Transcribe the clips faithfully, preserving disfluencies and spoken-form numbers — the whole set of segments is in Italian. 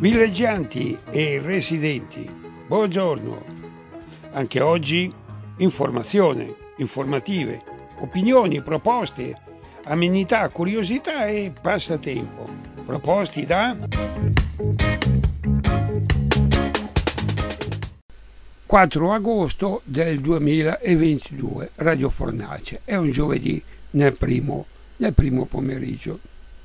Villeggianti e residenti, buongiorno. Anche oggi informazione, informative, opinioni, proposte, amenità, curiosità e passatempo. Proposti da quattro agosto del duemilaventidue, Radio Fornace. È un giovedì nel primo, nel primo pomeriggio.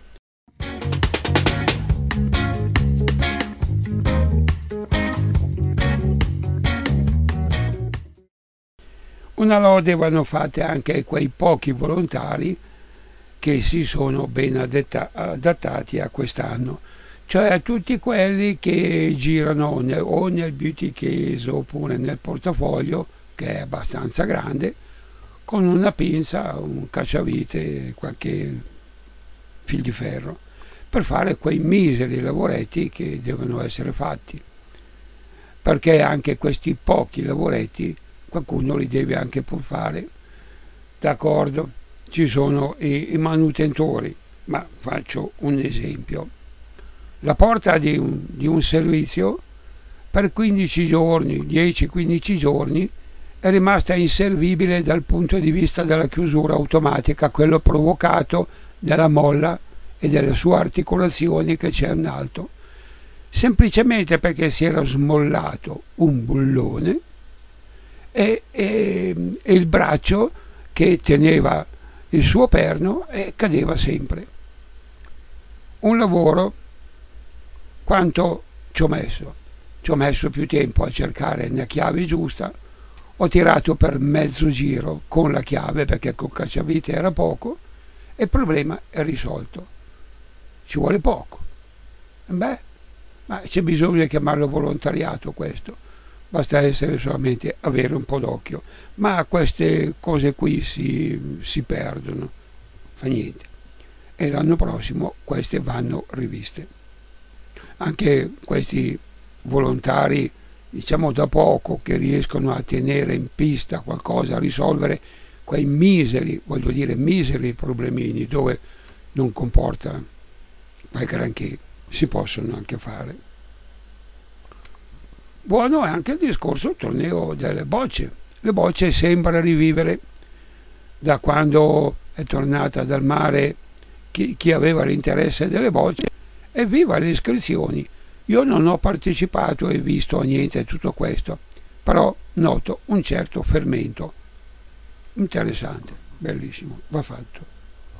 Una lode vanno fatte anche a quei pochi volontari che si sono ben adattati a quest'anno, cioè a tutti quelli che girano nel, o nel beauty case oppure nel portafoglio, che è abbastanza grande, con una pinza, un cacciavite, qualche fil di ferro, per fare quei miseri lavoretti che devono essere fatti, perché anche questi pochi lavoretti qualcuno li deve anche pur fare. D'accordo, ci sono i, i manutentori, ma faccio un esempio. La porta di un, di un servizio per quindici giorni, dieci quindici giorni, è rimasta inservibile dal punto di vista della chiusura automatica, quello provocato dalla molla e delle sue articolazioni che c'è in alto, semplicemente perché si era smollato un bullone e, e, e il braccio che teneva il suo perno e cadeva sempre. Un lavoro, quanto ci ho messo? Ci ho messo più tempo a cercare la chiave giusta, ho tirato per mezzo giro con la chiave perché col cacciavite era poco e il problema è risolto. Ci vuole poco. Beh, ma c'è bisogno di chiamarlo volontariato questo. Basta essere solamente avere un po' d'occhio, ma queste cose qui si, si perdono, fa niente, e l'anno prossimo queste vanno riviste. Anche questi volontari, diciamo da poco, che riescono a tenere in pista qualcosa, a risolvere quei miseri, voglio dire miseri problemini dove non comporta quel granché, si possono anche fare. Buono è anche il discorso del torneo delle bocce. Le bocce sembra rivivere da quando è tornata dal mare chi, chi aveva l'interesse delle bocce. Evviva le iscrizioni! Io non ho partecipato e visto a niente tutto questo, però noto un certo fermento. Interessante, bellissimo, va fatto.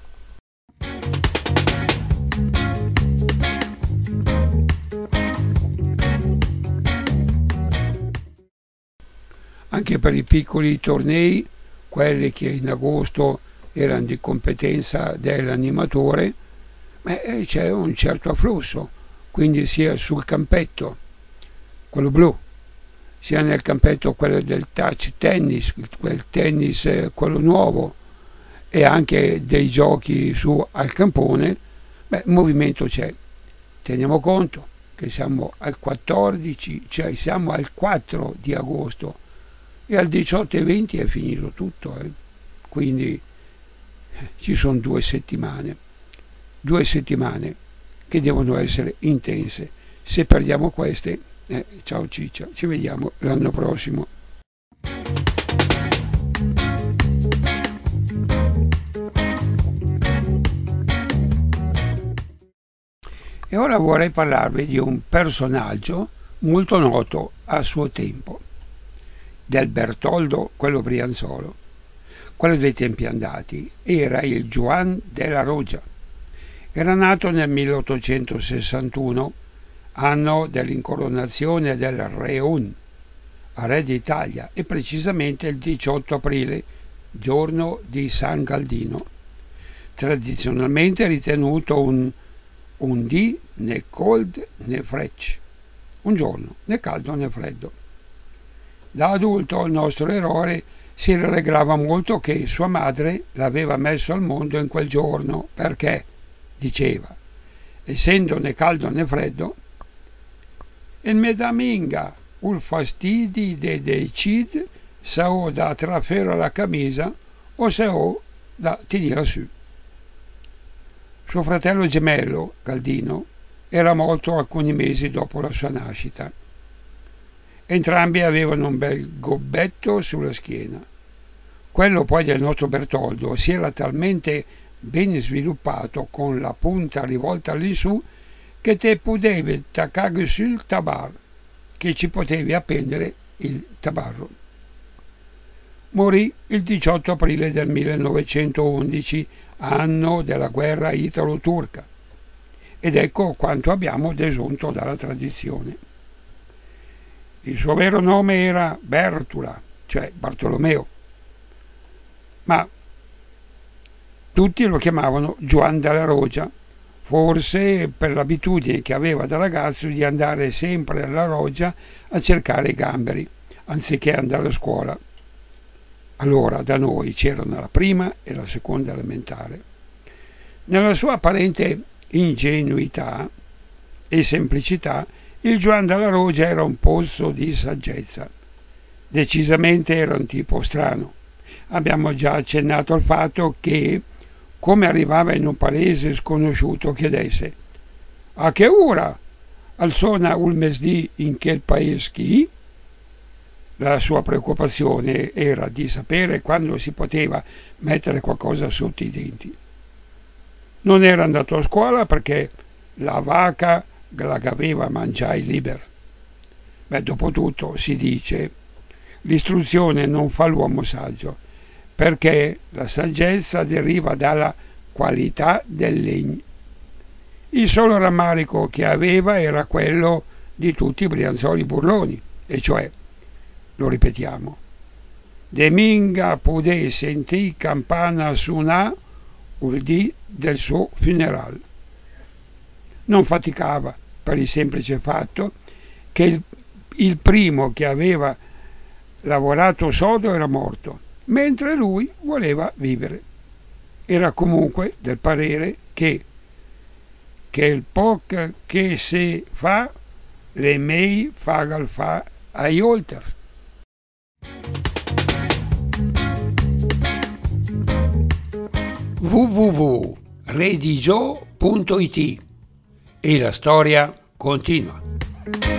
Anche per i piccoli tornei, quelli che in agosto erano di competenza dell'animatore, beh, c'è un certo afflusso, quindi sia sul campetto, quello blu, sia nel campetto quello del touch tennis, quel tennis quello nuovo, e anche dei giochi su al campone, beh, il movimento c'è. Teniamo conto che siamo al quattordici, cioè siamo al quattro di agosto, e al diciotto e venti è finito tutto, eh? Quindi eh, ci sono due settimane, due settimane che devono essere intense. Se perdiamo queste, eh, ciao ciccia, ci vediamo l'anno prossimo. E ora vorrei parlarvi di un personaggio molto noto a suo tempo, del Bertoldo, quello brianzolo. Quello dei tempi andati era il Juan de la Roggia. Era nato nel milleottocentosessantuno, anno dell'incoronazione del Re Un, re d'Italia, e precisamente il diciotto aprile, giorno di San Galdino, tradizionalmente ritenuto un, un dì né cold né frecce, un giorno né caldo né freddo. Da adulto il nostro eroe si rallegrava molto che sua madre l'aveva messo al mondo in quel giorno perché, diceva, essendo né caldo né freddo, il me da minga, ul fastidi de decid se ho da trafera la camisa o se ho da tenere su. Suo fratello gemello, Galdino, era morto alcuni mesi dopo la sua nascita. Entrambi avevano un bel gobbetto sulla schiena. Quello poi del nostro Bertoldo si era talmente ben sviluppato con la punta rivolta all'insù che te potevi attaccare sul tabar, che ci potevi appendere il tabarro. Morì il diciotto aprile del millenovecentoundici, anno della guerra italo-turca, ed ecco quanto abbiamo desunto dalla tradizione. Il suo vero nome era Bertula, cioè Bartolomeo, ma tutti lo chiamavano Juan della Roggia, forse per l'abitudine che aveva da ragazzo di andare sempre alla Roggia a cercare i gamberi, anziché andare a scuola. Allora da noi c'erano la prima e la seconda elementare. Nella sua apparente ingenuità e semplicità, il Juan della Roggia era un pozzo di saggezza. Decisamente era un tipo strano. Abbiamo già accennato al fatto che, come arrivava in un paese sconosciuto, chiedesse: «A che ora? Al sona un mesdì in quel paese chi?» La sua preoccupazione era di sapere quando si poteva mettere qualcosa sotto i denti. Non era andato a scuola perché la vacca la aveva mangiai liber. Beh, dopo tutto, si dice, l'istruzione non fa l'uomo saggio, perché la saggezza deriva dalla qualità del legno. Il solo rammarico che aveva era quello di tutti i brianzoli burloni, e cioè, lo ripetiamo, de minga pudè sentì campana suonà il dì del suo funeral. Non faticava per il semplice fatto che il, il primo che aveva lavorato sodo era morto, mentre lui voleva vivere. Era comunque del parere che che il poc che se fa le mei fagal fa ai olter. w w w punto redigio punto it e la storia continua.